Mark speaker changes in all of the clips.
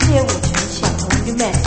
Speaker 1: 街舞群小龙女们。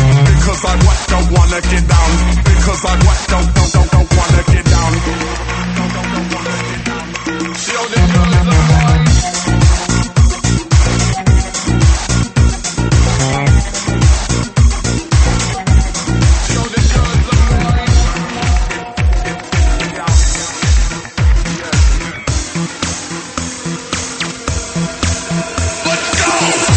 Speaker 2: Because I don't wanna get down. Because I don't wanna get down. Yo, the girls are mine. Yo, the girls are mine. Let's go.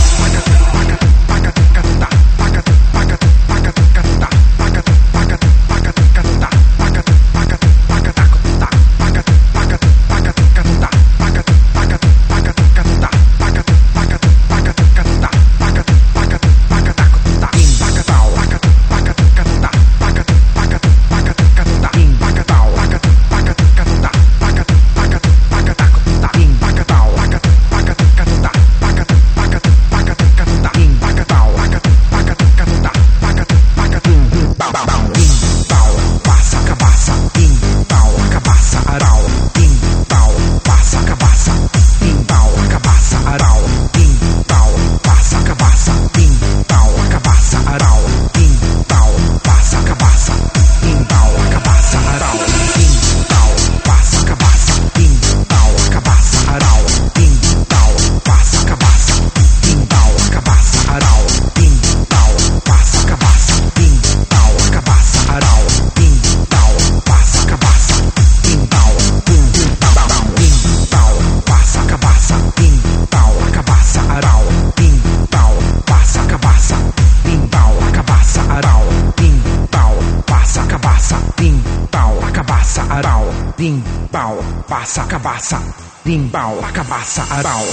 Speaker 3: Passa a cabaça, limbal, a cabaça, aral.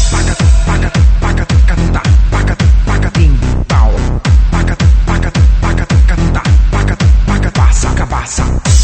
Speaker 3: Passa a cabaça.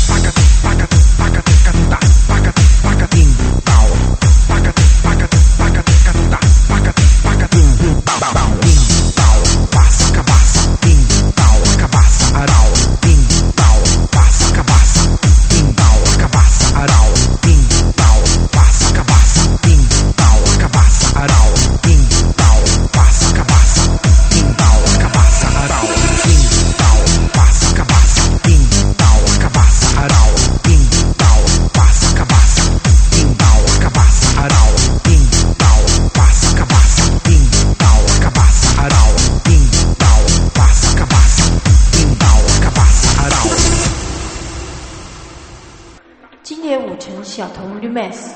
Speaker 1: 今年5城小童 Remix。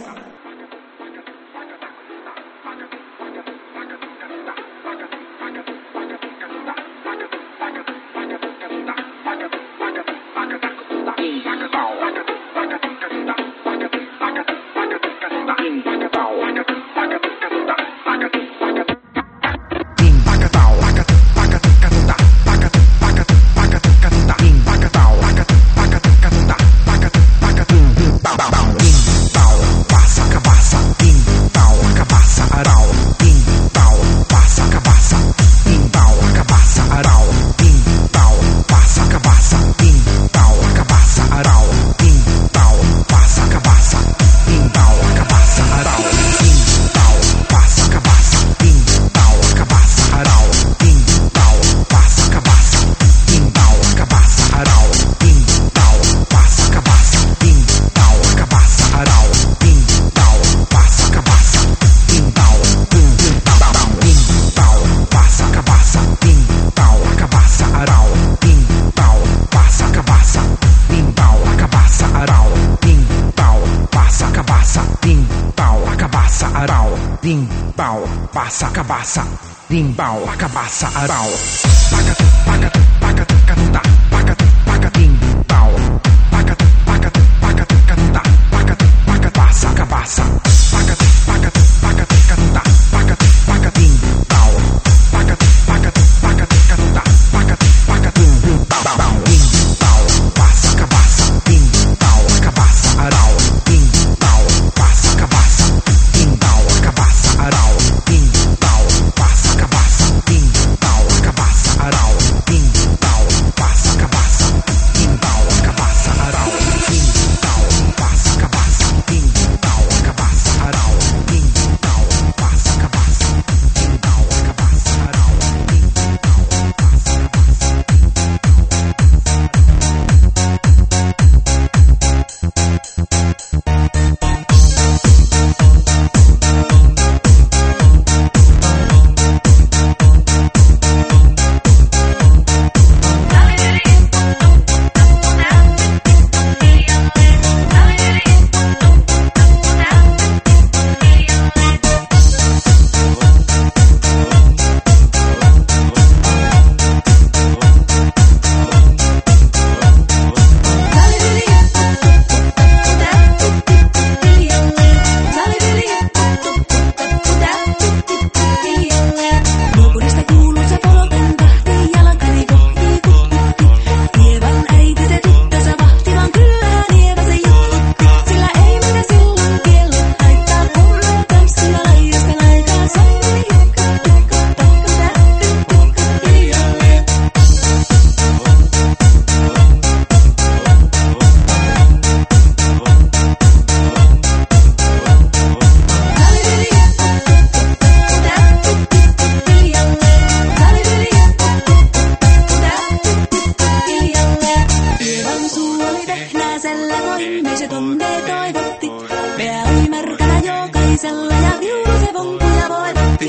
Speaker 3: limbal, passa a cabaça, limbal, a cabaça, aral. Limbal, passa a cabaça, limbal,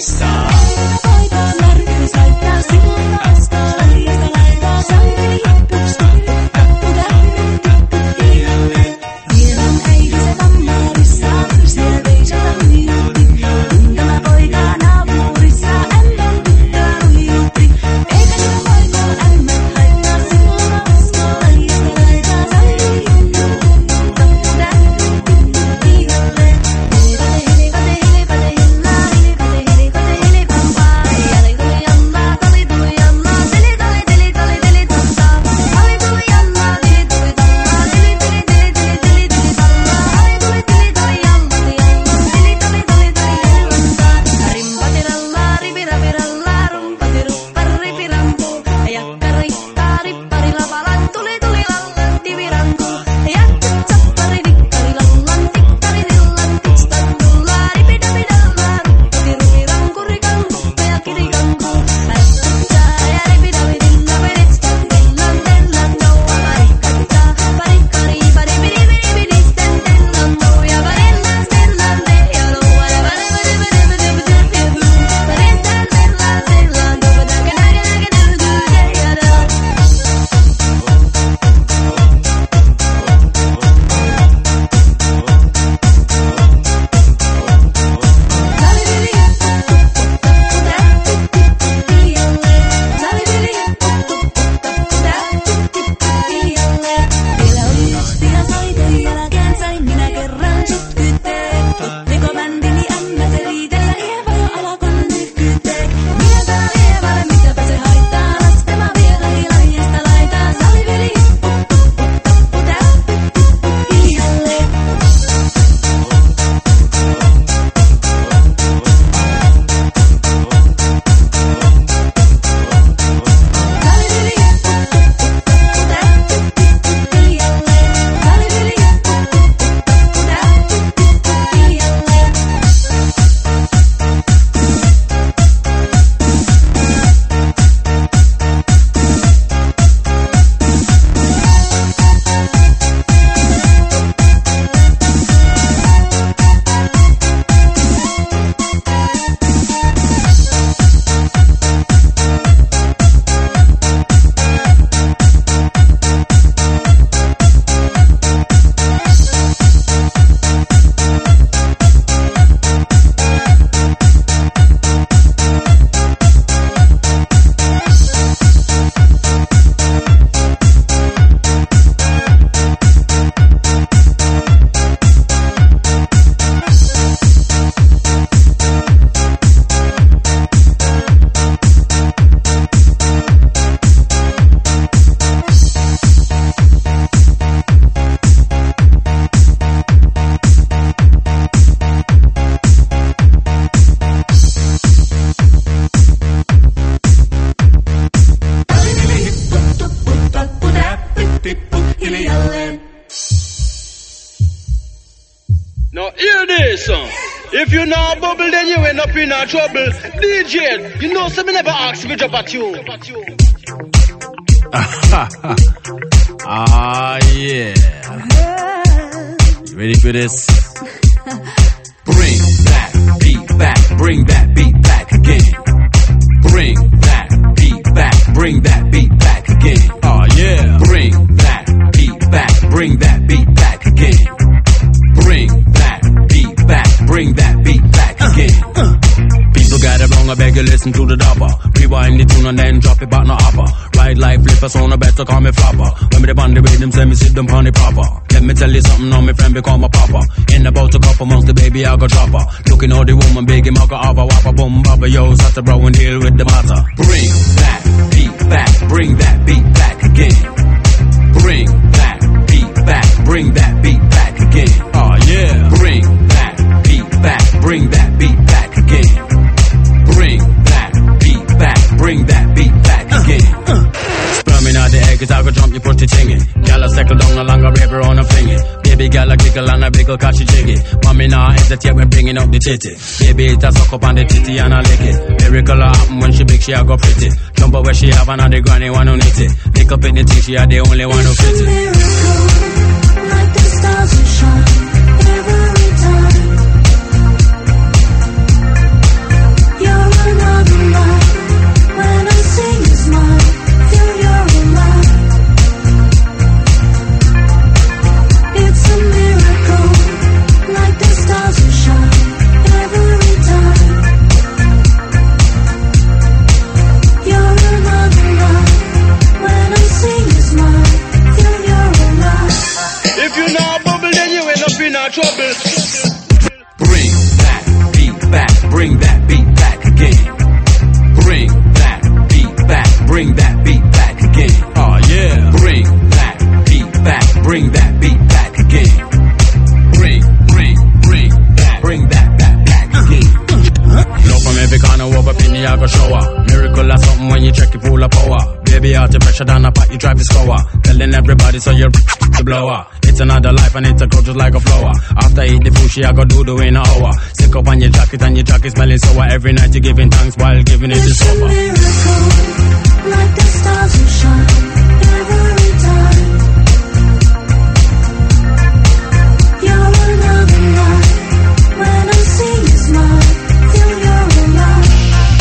Speaker 4: naapurissa.
Speaker 5: If you not bubble, then you end up in a trouble. DJ, you know, so me never ask if you drop a tune.
Speaker 4: Ah, yeah. You ready for this? Bring that beat back, bring that beat back again. Bring that beat back, bring that beat back again. Oh, yeah. Bring that beat back, bring that beat back again. Bring that beat back, bring that beat back again. People got it wrong, I beg you listen to the dopper. Rewind the tune and then drop it back no upper. Ride like flippers on a better call me flopper. When me the band the rhythm, send me sit them on the proper. Let me tell you something, now my friend become a popper. In about a couple months, the baby I go drop her. Looking all the woman, big him, I go have a whopper. Boom, baba, yo, sat the bro and deal with the matter. Bring that beat back, bring that beat back again. Bring that beat back, bring that beat back again. Oh yeah. Bring that beat back, bring that beat back again. Bring that beat back, bring that beat back again. Sperming out the egg, it's I go jump, you put the thing in. Gal a settle down along a river on a fling it. Baby gal a giggle and a biggle cause she jiggy. Mommy nah hesitate when bringing up the titty. Baby it a suck up on the titty and a lick it. Miracle a happen when she big, she a go pretty. Jump up where she have and the granny one who knit it. Lick up in the tea, she a the only one who fit it.
Speaker 6: Like the stars that shine every time. You're
Speaker 5: trouble.
Speaker 4: Bring that beat back, bring that beat back again. Bring that beat back, bring that beat back again. Oh yeah. Bring that beat back, bring that beat back again. Bring that back again.
Speaker 7: Know from every corner of a penny I go shower. Miracle or something when you check it full of power. Baby, out the pressure down the pot, you drive the scorer. Telling everybody so you're the blower. It's another life and it's a grow just like a flower. After eat the food, I go do in an hour. Sick up on your jacket and your jacket smelling sour. Every night you're giving thanks while giving it to sober.
Speaker 6: It's a miracle, like the stars who shine every time. You're another light. When I see you smile, feel you're alive.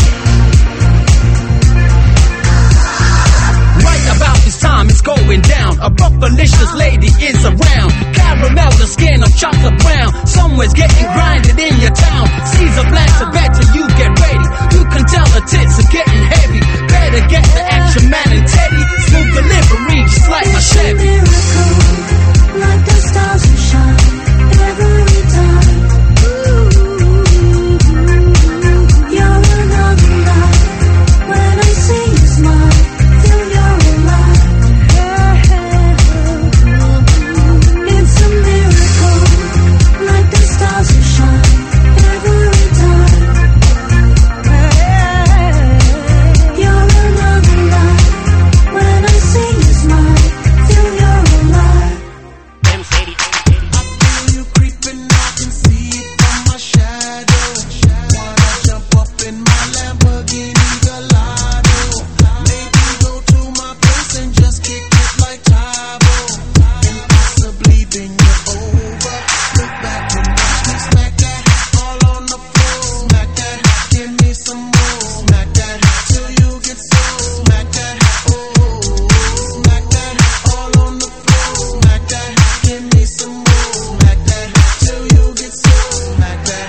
Speaker 7: Right about this time it's going down. A buffalicious lady is around. Caramel the skin of chocolate brown. Somewhere's getting grinded in your town. Caesar blanks are better, you get ready. You can tell the tits are getting heavy. Better get the action man and Teddy. Smooth delivery just like a Chevy.
Speaker 6: Miracle, like the stars who shine every time. You're another light. When I see you smile, feel you're alive. It's a miracle, like the stars who shine every time. You're another light. When I see you smile, feel you're alive.
Speaker 8: I feel you creeping, I can see it from my shadow. Wanna jump up in my Lamborghini Gallardo. Maybe go to my place and just kick it like Tybo. Impossibly bend you over. Look back and watch me smack that all on the floor. Smack that, give me some more. Smack that till you get so. Smack that, oh. Smack that all on the floor. Smack that, give me some more. Smack that till you get so. Smack that,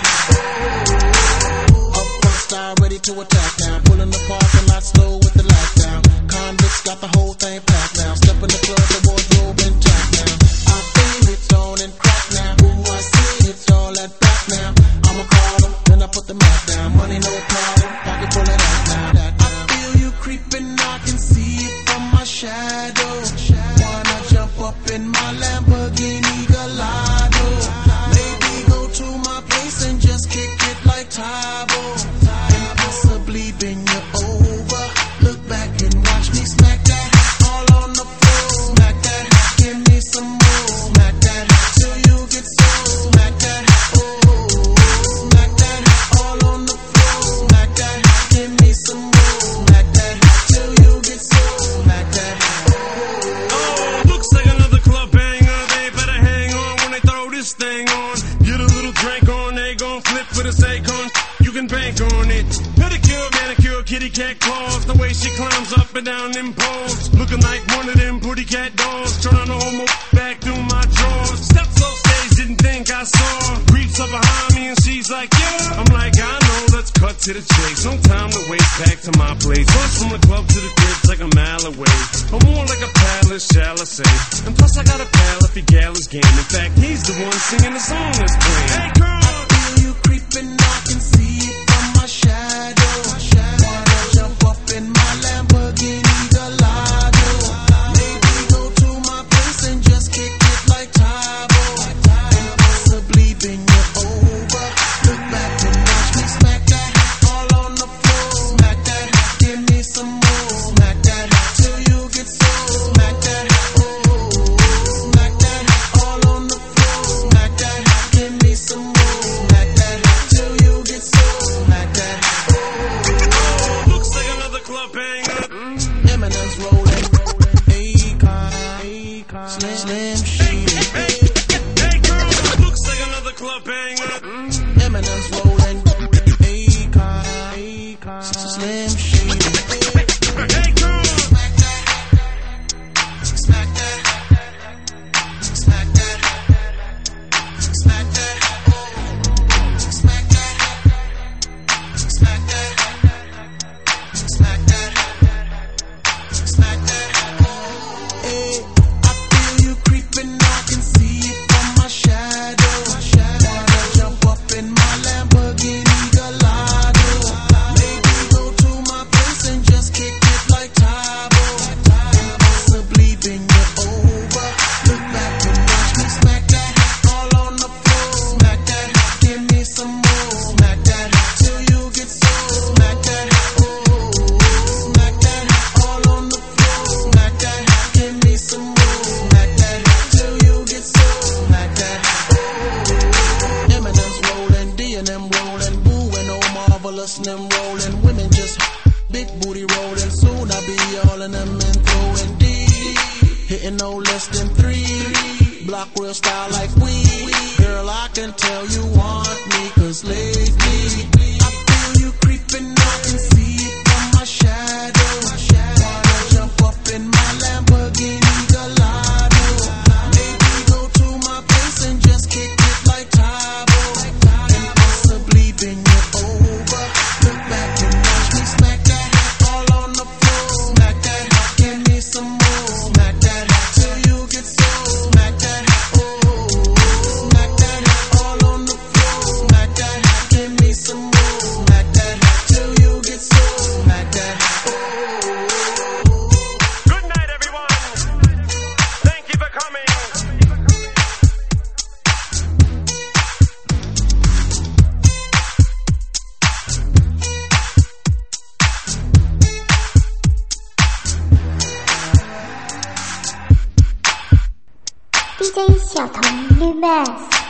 Speaker 8: oh. Up front style ready to attack now. Pulling the parking lot slow with the light down. Convicts got the whole thing packed now. Step in the club, the wardrobe intact now. I feel it's on and crack now. Ooh, I see it's all at back now. I'ma call them, then I put the map down. Money no problem, pocket full of that now. I feel you creeping, I can see it from my shadow. Wanna jump up in my Lamborghini Gallardo. Maybe go to my place and just kick it like Tybo. Impossibly bend you over. Look back and watch me smack that all on the floor. Smack that, give me some more. Smack that till you get so. Smack that, oh. Smack that all on the floor. Smack that, give me some more. Smack that till you get so. Smack that,
Speaker 5: Oh, looks like another club banger. They better hang on when they throw this thing on. Get a little drink on, they gon' flip for the Akon. You can bank on it. Pedicure, manicure, kitty cat claws. The way she climbs up and down them poles. Looking like one of them pretty cat dolls. Turn on the homo back through my drawers. Steps off stage, didn't think I saw. Creeps up behind me and she's like, yeah. I'm like, I know, let's cut to the chase. No time to waste, back to my place. Bus from the club to the crib's like a mile away. Or more like a palace, shall I say. And plus I got a pal if he gal is game. In fact, he's the one singing the song that's playing. Hey girl!
Speaker 8: I feel you creeping, I can see it from my shadow. Wanna jump up in my Lamborghini Gallardo. Maybe go to my place and just kick it like Tybo. Impossibly bend you over. Look back and watch me smack that all on the floor. Smack that, give me some more. Smack that till you get so. Smack that, oh. Smack that all on the floor. Smack that, give me some more. Smack that till you get so. Smack that, oh.
Speaker 5: Looks like another club banger.
Speaker 8: Eminem's rolling, Akon, Slim Shady.
Speaker 5: Hey girl, looks like another club banger.
Speaker 8: Eminem's rolling, Akon, Slim Shady.
Speaker 5: Hey girl,
Speaker 8: Smack that, smack that, smack that, smack that, oh. Smack that, smack that, smack that, smack that, oh. Hey, I feel you creep hitting no less than 3. Block real style like we. Girl, I can tell you want me, cause lately I feel you creeping, I can see it from my shadow. Wanna jump up in my Lamborghini Gallardo. Maybe go to my place and just kick it like Tybo, and possibly bend you over. Look back and watch me smack that all on the floor. Smack that, give me some more. Smack that till you get so. Smack that, oh. Smack that all on the floor. Smack that, give me some more. Smack that till you get so. Smack that, oh.
Speaker 5: Good night, everyone. Thank you for coming.
Speaker 9: DJ 小童 Lumas。